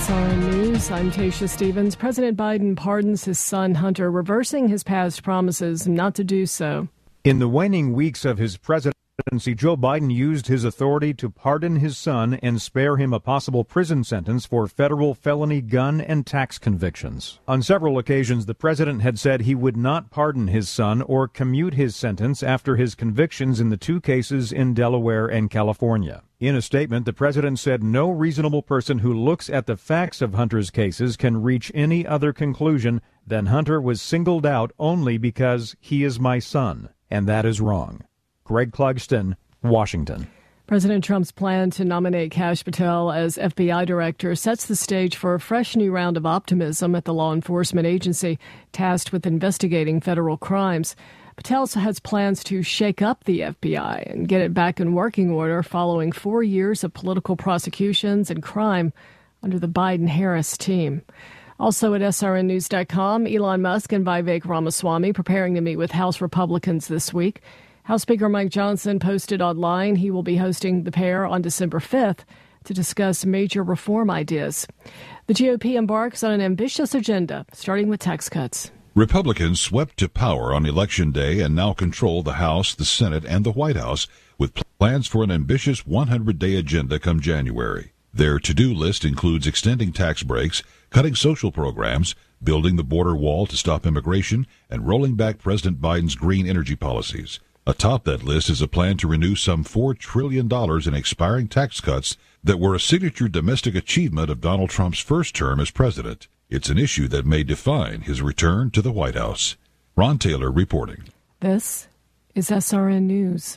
SRN News, I'm Tasha Stevens. President Biden pardons his son Hunter, reversing his past promises not to do so. In the waning weeks of his presidency, Joe Biden used his authority to pardon his son and spare him a possible prison sentence for federal felony gun and tax convictions. On several occasions, the president had said he would not pardon his son or commute his sentence after his convictions in the two cases in Delaware and California. In a statement, the president said no reasonable person who looks at the facts of Hunter's cases can reach any other conclusion than Hunter was singled out only because he is my son, and that is wrong. Greg Clugston, Washington. President Trump's plan to nominate Kash Patel as FBI director sets the stage for a fresh new round of optimism at the law enforcement agency tasked with investigating federal crimes. Patel has plans to shake up the FBI and get it back in working order following 4 years of political prosecutions and crime under the Biden-Harris team. Also at srnnews.com, Elon Musk and Vivek Ramaswamy preparing to meet with House Republicans this week. House Speaker Mike Johnson posted online he will be hosting the pair on December 5th to discuss major reform ideas. The GOP embarks on an ambitious agenda, starting with tax cuts. Republicans swept to power on Election Day and now control the House, the Senate, and the White House with plans for an ambitious 100-day agenda come January. Their to-do list includes extending tax breaks, cutting social programs, building the border wall to stop immigration, and rolling back President Biden's green energy policies. Atop that list is a plan to renew some $4 trillion in expiring tax cuts that were a signature domestic achievement of Donald Trump's first term as president. It's an issue that may define his return to the White House. Ron Taylor reporting. This is SRN News.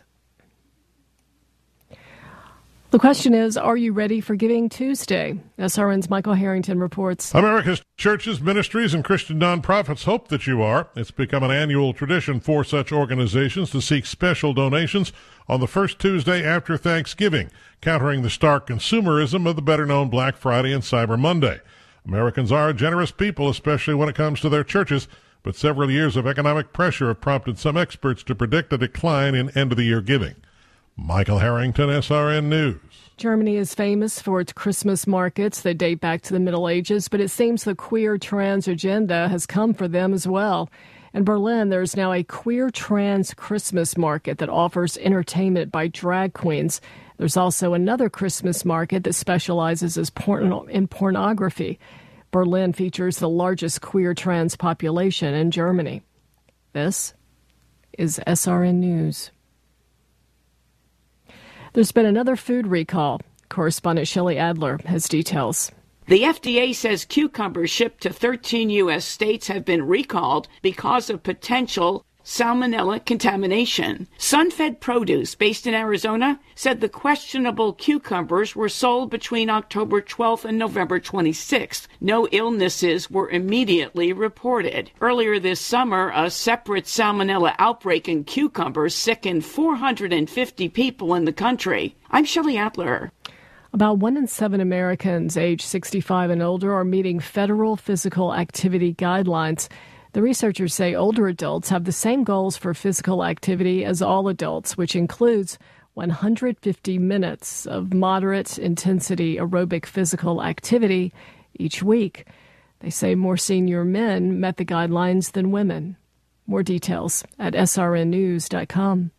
The question is, are you ready for Giving Tuesday? SRN's Michael Harrington reports. America's churches, ministries, and Christian nonprofits hope that you are. It's become an annual tradition for such organizations to seek special donations on the first Tuesday after Thanksgiving, countering the stark consumerism of the better-known Black Friday and Cyber Monday. Americans are a generous people, especially when it comes to their churches, but several years of economic pressure have prompted some experts to predict a decline in end-of-the-year giving. Michael Harrington, SRN News. Germany is famous for its Christmas markets that date back to the Middle Ages, but it seems the queer trans agenda has come for them as well. In Berlin, there's now a queer trans Christmas market that offers entertainment by drag queens. There's also another Christmas market that specializes in pornography. Berlin features the largest queer trans population in Germany. This is SRN News. There's been another food recall. Correspondent Shelley Adler has details. The FDA says cucumbers shipped to 13 U.S. states have been recalled because of potential salmonella contamination. Sunfed Produce, based in Arizona, said the questionable cucumbers were sold between October 12th and November 26th. No illnesses were immediately reported. Earlier this summer, a separate salmonella outbreak in cucumbers sickened 450 people in the country. I'm Shelley Adler. About 1 in 7 Americans aged 65 and older are meeting federal physical activity guidelines. The researchers say older adults have the same goals for physical activity as all adults, which includes 150 minutes of moderate intensity aerobic physical activity each week. They say more senior men met the guidelines than women. More details at srnnews.com.